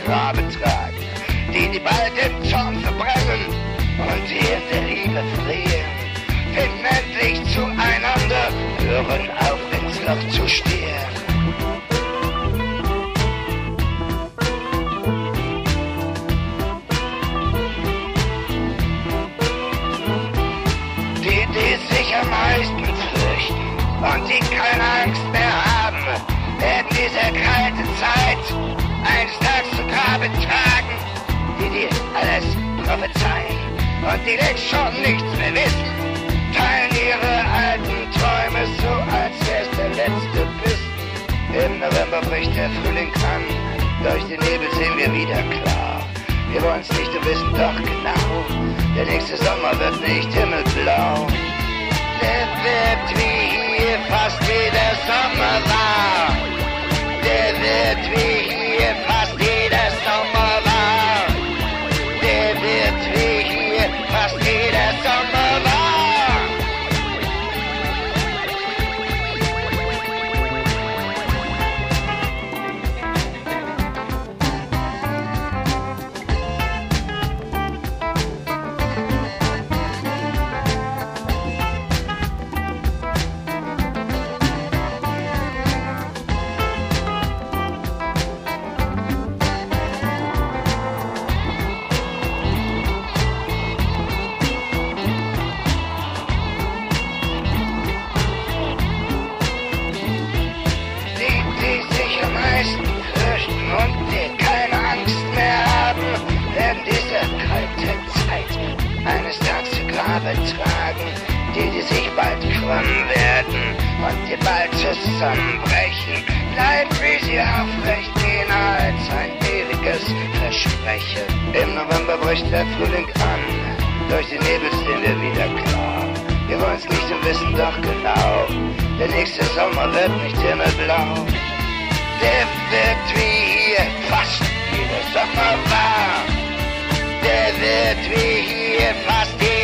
Grabe tragen, die bald im Zorn verbrennen und die in der Liebe frieren, finden endlich zueinander, hören auf ins Loch zu stieren. Die sich am meisten fürchten und die keine Angst mehr haben, werden diese kalte Zeit eines Tages zu Grabe tragen, die alles prophezeien und die längst schon nichts mehr wissen, teilen ihre alten Träume so, als wär's der letzte Bissen. Im November bricht der Frühling an, durch den Nebel sehen wir wieder klar. Wir wollen's nicht und wissen doch genau, der nächste Sommer wird nicht himmelblau. Der wird wie hier fast jeder Sommer war. Der wird wie hier fast jeder Sommer war. Der wird wie hier fast jeder Sommer war. Tragen, die sich bald krümmen werden und die bald zusammenbrechen, bleiben wie sie aufrecht gehen als ein ewiges Versprechen. Im November bricht der Frühling an, durch den Nebel sehen wir wieder klar. Wir wollen's nicht und wissen doch genau, der nächste Sommer wird nicht himmelblau. Der wird wie hier fast jeder Sommer war. Der wird wie hier fast jeder